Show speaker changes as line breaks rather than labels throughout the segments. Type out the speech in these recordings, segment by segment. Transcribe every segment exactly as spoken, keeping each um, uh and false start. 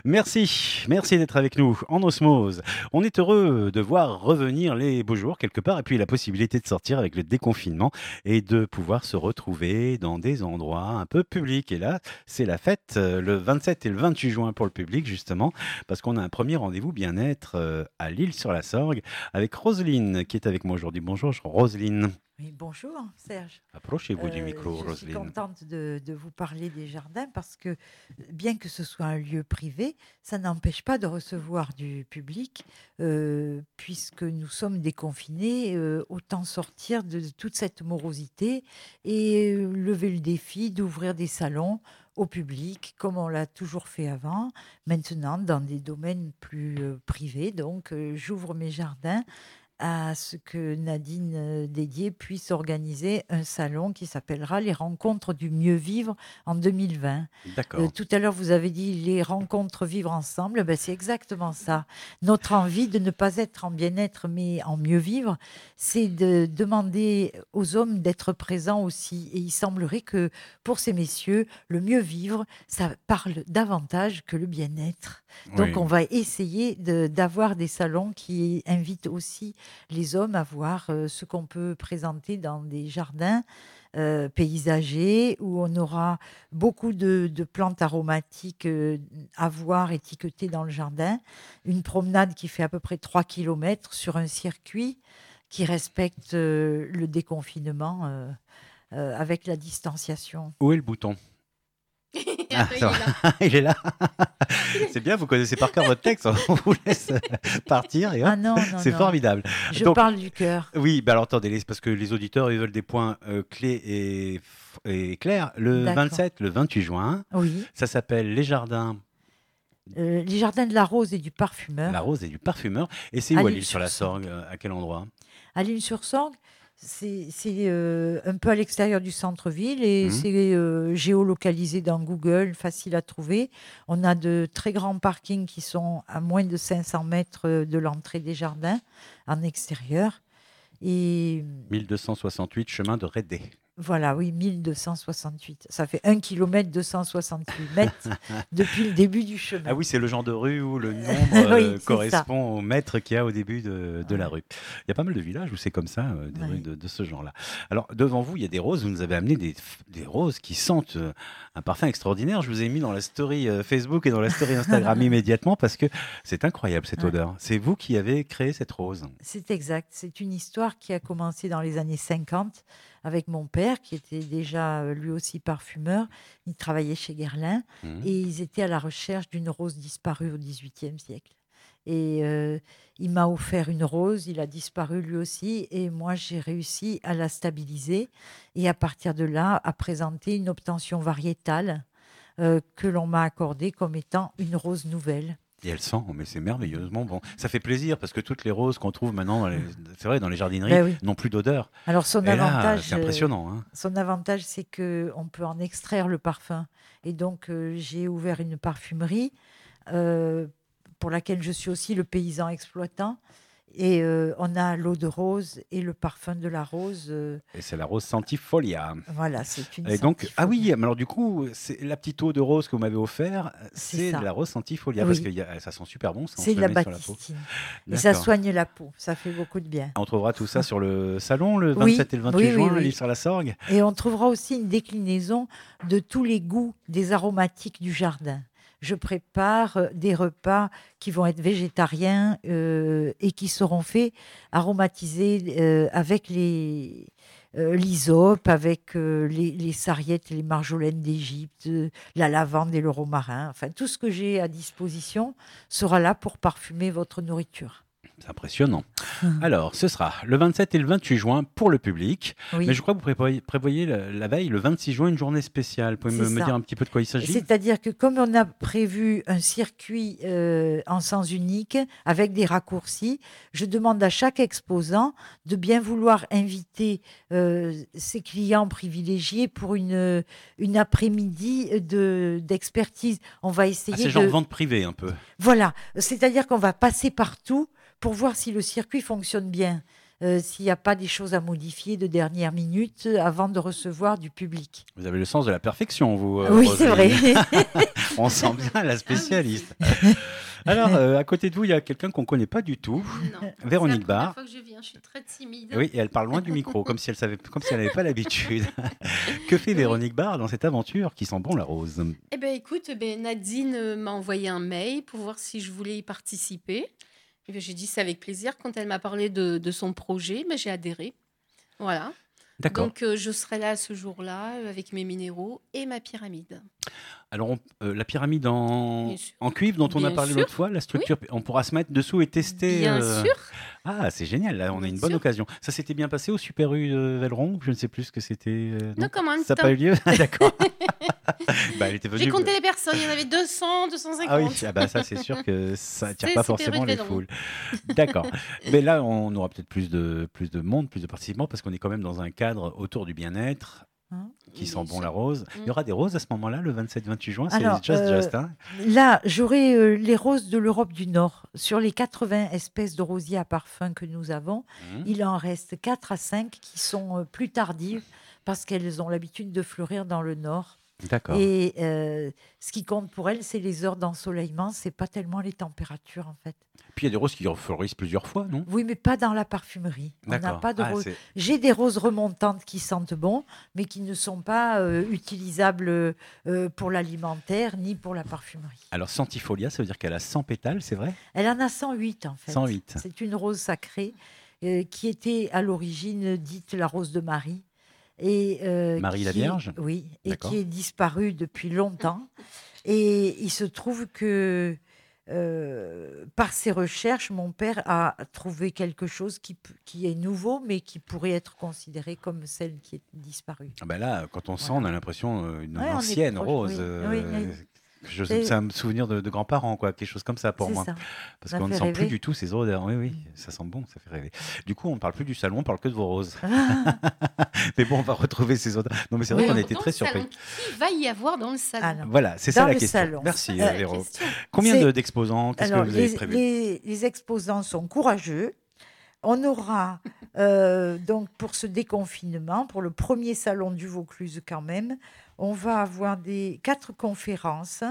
Merci, merci d'être avec nous en osmose. On est heureux de voir revenir les beaux jours quelque part et puis la possibilité de sortir avec le déconfinement et de pouvoir se retrouver dans des endroits un peu publics. Et là, c'est la fête euh, le vingt-sept et le vingt-huit juin pour le public justement parce qu'on a un premier rendez-vous bien-être euh, à L'Isle-sur-la-Sorgue avec Roselyne qui est avec moi aujourd'hui. Bonjour Roselyne.
Oui, bonjour Serge.
Approchez-vous du
Euh,
micro
je suis
Roselyne.
contente de, de vous parler des jardins parce que bien que ce soit un lieu privé, ça n'empêche pas de recevoir du public euh, puisque nous sommes déconfinés, euh, autant sortir de toute cette morosité et euh, lever le défi d'ouvrir des salons au public comme on l'a toujours fait avant, maintenant dans des domaines plus euh, privés. Donc euh, j'ouvre mes jardins à ce que Nadine euh, Dédier puisse organiser un salon qui s'appellera les Rencontres du mieux vivre en deux mille vingt. Euh,
D'accord.
tout à l'heure, vous avez dit les rencontres vivre ensemble. Ben, c'est exactement ça. Notre envie de ne pas être en bien-être, mais en mieux vivre, c'est de demander aux hommes d'être présents aussi. Et il semblerait que pour ces messieurs, le mieux vivre, ça parle davantage que le bien-être. Donc,
Oui.
on va essayer de- d'avoir des salons qui invitent aussi les hommes à voir euh, ce qu'on peut présenter dans des jardins euh, paysagers où on aura beaucoup de, de plantes aromatiques euh, à voir étiquetées dans le jardin. Une promenade qui fait à peu près trois kilomètres sur un circuit qui respecte euh, le déconfinement euh, euh, avec la distanciation.
Où est le bouton? Ah,
Attends, il
ça
est là.
va. Il est là. C'est bien, vous connaissez par cœur votre texte, on vous laisse partir et hop,
Ah non, non,
c'est
non.
formidable.
Je
Donc,
parle du cœur.
oui, bah alors attendez, les- parce que les auditeurs, ils veulent des points euh, clés et, f- et clairs. Le
D'accord.
vingt-sept, le vingt-huit juin,
Oui.
ça s'appelle Les Jardins,
Euh, les jardins de la rose et du
la
parfumeur
rose et du parfumeur. Et c'est
à
où à
l'île
l'île sur
sur
la Sorgue?
Sorgue.
euh, À quel endroit?
À L'Île-sur-Sorgue, c'est c'est, euh, un peu à l'extérieur du centre-ville et
Hmm.
c'est euh, géolocalisé dans Google, facile à trouver. On a de très grands parkings qui sont à moins de cinq cents mètres euh, de l'entrée des jardins en extérieur. Et
mille deux cent soixante-huit chemin de Rédé.
voilà, oui, mille deux cent soixante-huit. Ça fait un kilomètre deux cent soixante-huit mètres depuis le début du
Ah
chemin.
oui, c'est le genre de rue où le nombre euh,
Oui, c'est ça.
correspond au mètre qu'il y a au début de, de la
Ouais,
rue. Il y a pas mal de villages où c'est comme ça, euh, des rues
ouais.
de, de ce genre-là. Alors, devant vous, il y a des roses. Vous nous avez amené des, f- des roses qui sentent euh, un parfum extraordinaire. Je vous ai mis dans la story euh, Facebook et dans la story Instagram immédiatement parce que c'est incroyable cette
Ouais.
odeur. C'est vous qui avez créé cette rose.
C'est exact. C'est une histoire qui a commencé dans les années cinquante avec mon père, qui était déjà euh, lui aussi parfumeur. Il travaillait chez Guerlain
Mhm.
et ils étaient à la recherche d'une rose disparue au dix-huitième siècle. Et euh, il m'a offert une rose, il a disparu lui aussi, et moi j'ai réussi à la stabiliser et à partir de là à présenter une obtention variétale euh, que l'on m'a accordée comme étant une rose nouvelle.
Et elle sent, mais c'est merveilleusement bon. Ça fait plaisir parce que toutes les roses qu'on trouve maintenant, dans les- c'est vrai, dans les jardineries,
Ben oui.
n'ont plus d'odeur.
Alors son
Et là,
avantage,
c'est
euh,
impressionnant, hein.
Son avantage, c'est que on peut en extraire le parfum. Et donc, euh, j'ai ouvert une parfumerie euh, pour laquelle je suis aussi le paysan exploitant. Et euh, on a l'eau de rose et le parfum de la rose. euh,
Et c'est la rose Santifolia.
voilà, c'est une
Et donc, ah oui,
centifolia.
mais alors du coup, c'est la petite eau de rose que vous m'avez offert,
C'est
c'est de
ça.
la rose Santifolia parce
Oui,
que y a- ça sent super bon, ça, on
c'est
se
de
le
la
met sur la peau.
baptistine. Et ça
D'accord.
soigne la peau. Ça fait beaucoup de bien.
On trouvera tout ça sur le salon le
Oui,
vingt-sept et le vingt-huit
oui, oui,
juin à
oui.
l'Île-sur-la-Sorgue.
Et on trouvera aussi une déclinaison de tous les goûts des aromatiques du jardin. Je prépare euh, des repas qui vont être végétariens euh, et qui seront faits aromatisés euh, avec les euh, l'hysope, avec euh, les, les sarriette et les marjolaines d'Égypte, euh, la lavande et le romarin. Enfin, tout ce que j'ai à disposition sera là pour parfumer votre nourriture.
C'est impressionnant. Alors, ce sera le vingt-sept et le vingt-huit juin pour le public. Mais
Oui,
je crois que vous prévoyez, prévoyez la, la veille, le vingt-six juin, une journée spéciale. Vous pouvez
c'est
me, me
ça.
dire un petit peu de quoi il s'agit?
C'est-à-dire que comme on a prévu un circuit euh, en sens unique avec des raccourcis, je demande à chaque exposant de bien vouloir inviter euh, ses clients privilégiés pour une, une après-midi de, d'expertise. On va
Ah,
essayer
c'est genre
de...
vente privée un peu.
Voilà, c'est-à-dire qu'on va passer partout pour voir si le circuit fonctionne bien. euh, s'il n'y a pas des choses à modifier de dernière minute avant de recevoir du public.
Vous avez le sens de la perfection, vous, euh,
Oui, c'est vrai.
On sent bien la spécialiste. Alors, euh, à côté de vous, il y a quelqu'un qu'on ne connaît pas du tout.
Non,
Véronique
c'est la
Barr.
première fois que je viens, je suis très timide.
Oui, et elle parle loin du micro, comme si elle savait, comme si elle n'avait pas l'habitude. Que fait Véronique Barr dans cette aventure qui sent bon la rose?
Eh ben écoute, eh ben, Nadine euh, m'a envoyé un mail pour voir si je voulais y participer. Eh ben, j'ai dit c'est avec plaisir. Quand elle m'a parlé de, de son projet, ben, j'ai adhéré. Voilà.
D'accord.
Donc euh, je serai là ce jour-là euh, avec mes minéraux et ma pyramide.
Alors, on- euh, la pyramide en,
Bien sûr.
en cuivre dont on a
Bien
parlé
sûr.
l'autre fois, la structure, on pourra se mettre dessous et tester.
Bien
euh,
sûr.
Ah, c'est génial, là, on a
Bien
une bonne
sûr.
occasion. Ça s'était bien passé au Super U de Velleron? Je ne sais plus ce que c'était. euh,
Non, comment
Ça n'a pas eu lieu? D'accord. Bah, elle était venue.
J'ai compté les personnes, il y en avait deux cents, deux cent cinquante.
Ah oui, ah bah ça c'est sûr que ça attire
C'est
pas
Super U
forcément
de
les
Velleron.
foules. D'accord. Mais là, on aura peut-être plus de, plus de monde, plus de participants, parce qu'on est quand même dans un cadre autour du bien-être
Hein
qui
Bien
sent bon
sûr.
la rose. Il y aura des roses à ce moment-là, le vingt-sept vingt-huit juin, c'est
Alors,
Just
euh,
Just. Hein.
Là, j'aurai euh, les roses de l'Europe du Nord. Sur les quatre-vingts espèces de rosiers à parfum que nous avons,
Mhm.
il en reste quatre à cinq qui sont euh, plus tardives parce qu'elles ont l'habitude de fleurir dans le Nord.
D'accord.
Et euh, ce qui compte pour elles, c'est les heures d'ensoleillement, c'est pas tellement les températures en fait.
Puis il y a des roses qui fleurissent plusieurs fois, non?
Oui, mais pas dans la parfumerie. On n'a
D'accord.
pas de
Ah,
roses.
c'est-
J'ai des roses remontantes qui sentent bon, mais qui ne sont pas euh, utilisables euh, pour l'alimentaire ni pour la parfumerie.
Alors, Centifolia, ça veut dire qu'elle a cent pétales, c'est vrai?
Elle en a cent huit en fait.
cent huit.
C'est une rose sacrée euh, qui était à l'origine dite la rose de Marie. Et, euh,
Marie la
qui-
Vierge?
Oui, et
D'accord.
qui est disparue depuis longtemps. Et il se trouve que euh, par ses recherches, mon père a trouvé quelque chose qui, p- qui est nouveau, mais qui pourrait être considéré comme celle qui est disparue.
Ah bah là, quand on sent,
Voilà.
on a l'impression euh, une
Ouais, on est
ancienne
proche,
rose.
oui.
euh,
Oui, oui.
je-
C'est-
C'est un souvenir de, de grands-parents, quoi, quelque chose comme ça pour
C'est
moi.
ça.
Parce
Ça
qu'on ne
fait
sent plus
rêver.
du tout ces odeurs. Oui, oui, ça sent bon, ça fait rêver. Du coup, on ne parle plus du salon, on parle que de vos roses. Mais bon, on va retrouver ces odeurs. Non, mais c'est vrai
Oui.
qu'on a
Dans
été
le
très
salon,
surpris.
Qui va y avoir dans le salon?
Ah non.
Voilà, c'est
Dans
ça la
le
question.
salon.
Merci,
Euh,
La
Véro.
question.
Combien
C'est-
de- d'exposants? Qu'est-ce que
Alors,
vous avez
les,
prévu?
les- les exposants sont courageux. On aura, euh, donc, pour ce déconfinement, pour le premier salon du Vaucluse quand même, on va avoir des quatre conférences.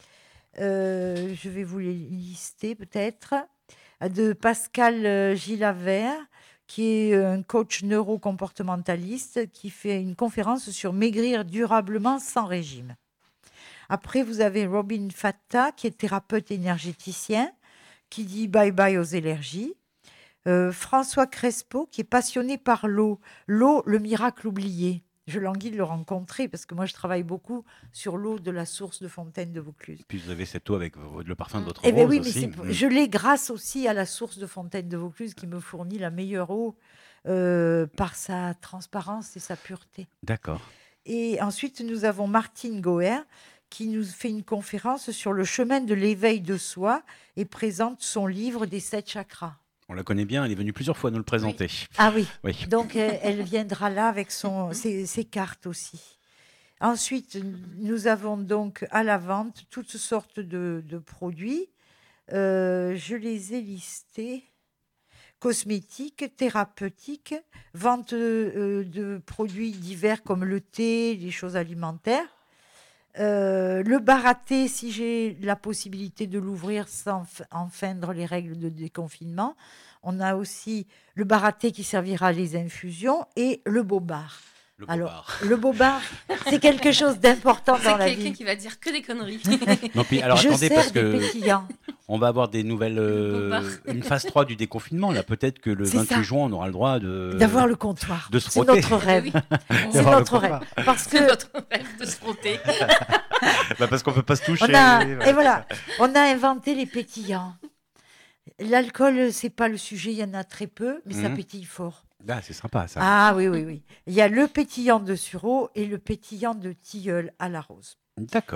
Euh, je vais vous les lister peut-être. De Pascal euh, Gilavert, qui est un coach neurocomportementaliste, qui fait une conférence sur maigrir durablement sans régime. Après, vous avez Robin Fatta, qui est thérapeute énergéticien, qui dit bye-bye aux allergies. Euh, François Crespo, qui est passionné par l'eau. L'eau, le miracle oublié. Je languis de le rencontrer parce que moi, je travaille beaucoup sur l'eau de la source de Fontaine de Vaucluse.
Puis vous avez cette eau avec vo- le parfum de votre
Eh bien
rose
oui, mais
aussi.
c'est-
Mm.
je l'ai grâce aussi à la source de Fontaine de Vaucluse qui me fournit la meilleure eau euh, par sa transparence et sa pureté.
D'accord.
Et ensuite, nous avons Martine Goer qui nous fait une conférence sur le chemin de l'éveil de soi et présente son livre des sept chakras.
On la connaît bien, elle est venue plusieurs fois nous le présenter.
Ah oui,
Oui.
donc euh, elle viendra là avec son, ses, ses cartes aussi. Ensuite, nous avons donc à la vente toutes sortes de, de produits. Euh, je les ai listés. Cosmétiques, thérapeutiques, vente euh, de produits divers comme le thé, les choses alimentaires. Euh, le bar à thé, si j'ai la possibilité de l'ouvrir sans f- enfreindre les règles de déconfinement. On a aussi le bar à thé qui servira les infusions et le beau bar.
Le
Alors,
bobard.
le beau bar, c'est quelque chose d'important
C'est
dans la
quelqu'un
vie.
qui va dire que des conneries.
Non, puis, alors
Je
attendez,
sers
parce
des
que
pétillants.
on va avoir des nouvelles. euh,
bobard.
une phase trois du déconfinement. Là, peut-être que le
C'est
vingt-huit
ça.
juin, on aura le droit de.
D'avoir le comptoir.
de se
C'est
frotter.
notre rêve.
Oui,
C'est
D'avoir le
notre
comptoir.
rêve. Parce
c'est
que
notre rêve de se frotter.
Bah, parce qu'on peut pas se toucher.
on a,
voilà,
et voilà, on a inventé les pétillants. L'alcool, c'est pas le sujet, il y en a très peu, mais ça
Mhm.
pétille fort.
Ah, c'est sympa ça.
Ah oui, oui, oui. Il y a le pétillant de sureau et le pétillant de tilleul à la rose.
D'accord.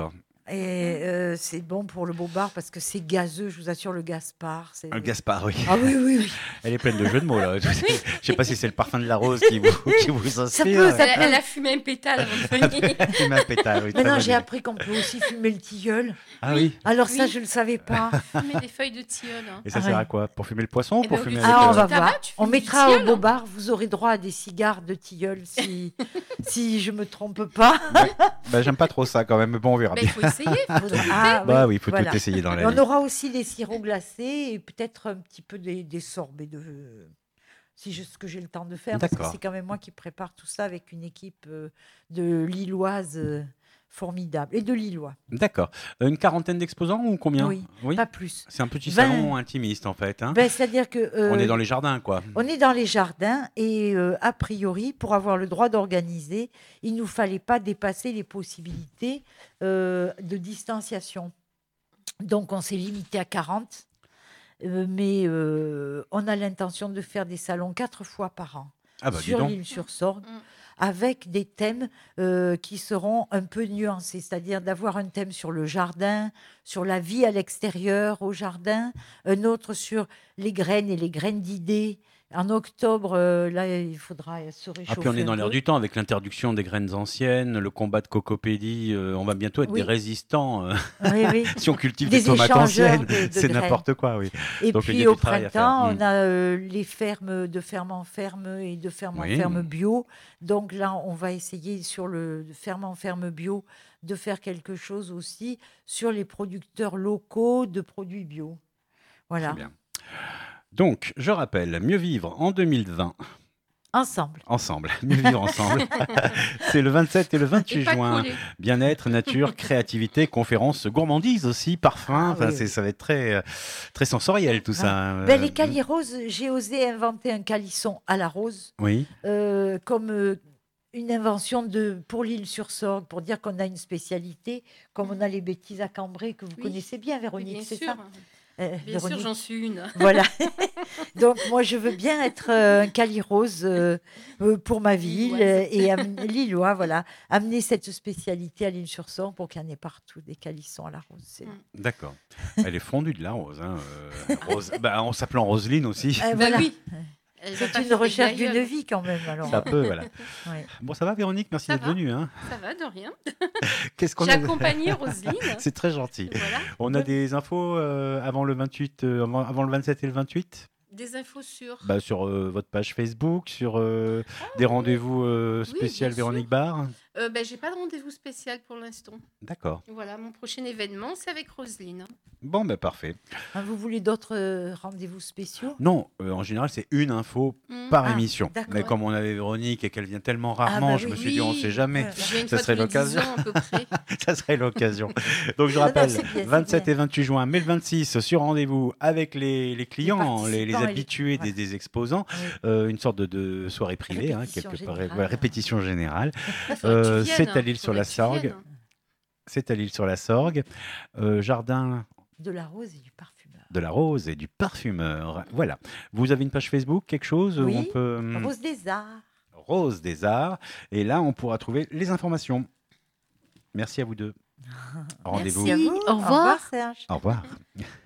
Et euh, c'est bon pour le bobard parce que c'est gazeux, je vous assure, le Gaspard. C'est...
Un Gaspard, oui.
Ah oui, oui, oui.
Elle est pleine de jeux de mots, là. Je sais, je sais pas si c'est le parfum de la rose qui vous, qui vous inspire.
peut, ça
Elle, elle a fumé un pétale avant de venir.
Elle m'a pétard, oui, très
Maintenant,
bonne
j'ai
idée.
appris qu'on peut aussi fumer le tilleul.
Ah oui.
Alors ça,
Oui.
je ne le savais pas.
Fumer des feuilles de tilleul. Hein.
Et ça
Ah
sert
ouais.
à quoi? Pour fumer le poisson ou
Eh
pour
ben, au
fumer
lieu
avec
de-
Ah, on
euh,
va
du tabac,
voir.
tu
On
fumes du
mettra
tilleul,
au
hein.
bobard, vous aurez droit à des cigares de tilleul si, si je me trompe pas.
Bah, j'aime pas trop ça quand même, mais bon, on verra
Mais
bien.
il faut essayer. faut tout
Ah,
Bah oui, il faut
voilà.
tout essayer dans
Et
la
on
vie.
aura aussi des sirops glacés et peut-être un petit peu des, des sorbets de. Si je, ce que j'ai le temps de faire, parce que
D'accord.
c'est quand même moi qui prépare tout ça avec une équipe euh, de Lilloises euh, formidable et de Lillois,
D'accord. Euh, Une quarantaine d'exposants ou combien?
Oui. pas plus.
C'est un petit
vingt.
salon intimiste en fait. Hein.
Ben, c'est-à-dire que euh,
On est dans les jardins, quoi.
on est dans les jardins et euh, a priori, pour avoir le droit d'organiser, il nous fallait pas dépasser les possibilités euh, de distanciation. Donc on s'est limité à quarante, euh, mais euh, on a l'intention de faire des salons quatre fois par an
Ah bah dis
sur
donc.
l'île sur Sorgue,
Mm.
avec des thèmes euh, qui seront un peu nuancés, c'est-à-dire d'avoir un thème sur le jardin, sur la vie à l'extérieur au jardin, un autre sur les graines et les graines d'idées. En octobre, euh, là, il faudra se réchauffer.
Ah puis on est dans
un
l'air
peu.
du temps avec l'interdiction des graines anciennes, le combat de cocopédie. euh, on va bientôt être
Oui.
des résistants. euh,
Oui, oui.
si on cultive
Des
des, tomates
échangeurs
anciennes,
de- de
c'est
graines.
n'importe quoi, oui.
Et
Donc, il y
puis
a
au
du travail à faire.
printemps,
Mm.
on a euh, les fermes de ferme en ferme et de ferme en
Oui.
ferme bio. Donc là, on va essayer sur le de ferme en ferme bio de faire quelque chose aussi sur les producteurs locaux de produits bio. Voilà,
C'est bien. Donc, je rappelle, Mieux vivre en deux mille vingt,
ensemble.
ensemble. Mieux vivre ensemble. C'est le vingt-sept et le vingt-huit
Et pas
juin.
collé.
Bien-être, nature, créativité, conférences, gourmandise aussi, parfum.
Ah,
Enfin,
oui,
c'est-
oui.
ça va être très, euh, très sensoriel tout ça.
Ben,
Euh,
les calis roses, j'ai osé inventer un calisson à la rose
Oui.
euh, comme euh, une invention de, pour l'île sur Sorgue, pour dire qu'on a une spécialité, comme on a les bêtises à Cambrai, que vous
Oui.
connaissez bien,
Oui,
Véronique,
bien
c'est
sûr.
ça Euh,
Bien sûr,
Véronique.
j'en suis une.
Voilà. Donc, moi, je veux bien être euh, un cali rose euh, euh, pour ma ville
Lilloise.
euh, et am- Lillois, voilà. Amener cette spécialité à l'île sur Sorgue pour qu'il y en ait partout des calissons à la rose. c'est-
Mm.
D'accord. Elle est fondue de la rose. Hein. euh, Rose... bah, en s'appelant Roseline aussi.
Euh,
Bah
voilà.
oui. Elle va
C'est
pas
une
faire des
recherche d'une
gailleuls.
vie quand même. Alors.
Ça peut, voilà.
Ouais.
Bon, ça va, Véronique? Merci
Ça
d'être
va.
venue. Hein.
Ça va, de rien.
Qu'est-ce qu'on
J'ai
a
accompagné Roselyne.
C'est très gentil.
Voilà.
On a des infos euh, avant le vingt-huit, euh, avant, avant le vingt-sept et le vingt-huit
Des infos sur.
bah, sur euh, votre page Facebook, sur euh, des rendez-vous euh, spéciaux
bien
Véronique
sûr.
Barre.
Euh, ben, j'ai pas de rendez-vous spécial pour l'instant.
D'accord.
Voilà, mon prochain événement, c'est avec Roselyne.
Bon, ben parfait.
Hein, vous voulez d'autres euh, rendez-vous spéciaux?
Non, euh, en général, c'est une info
Mm.
par
Ah,
émission.
d'accord.
Mais comme on avait Véronique et qu'elle vient tellement rarement,
bah
je
oui.
me suis dit, on ne
Oui.
sait jamais.
Ouais.
Je viens une
Ça
fois
serait
tous les dix
l'occasion.
ans, à peu près.
Ça serait l'occasion. Donc je
Non, non,
rappelle,
c'est bien, c'est
vingt-sept
bien.
et vingt-huit juin, mais le vingt-six, sur rendez-vous avec les, les clients, les, les
participants et les-
habitués des,
ouais.
des exposants,
Oui.
euh, une sorte de, de soirée privée, hein,
Répétition
quelque part,
générale.
ouais, répétition générale.
Faudrait que tu
Euh,
viennes,
c'est à
hein.
l'île sur
Faudrait
la
que tu
Sorgue.
viennes.
C'est à l'île sur la Sorgue, euh, jardin
De la rose et du parfumeur.
de la rose et du parfumeur. Voilà. Vous avez une page Facebook, quelque chose où
Oui.
on peut hum,
Rose des arts.
Rose des Arts, et là on pourra trouver les informations. Merci à vous deux. Rendez-vous.
Merci à vous.
Au revoir.
Serge.
Au revoir.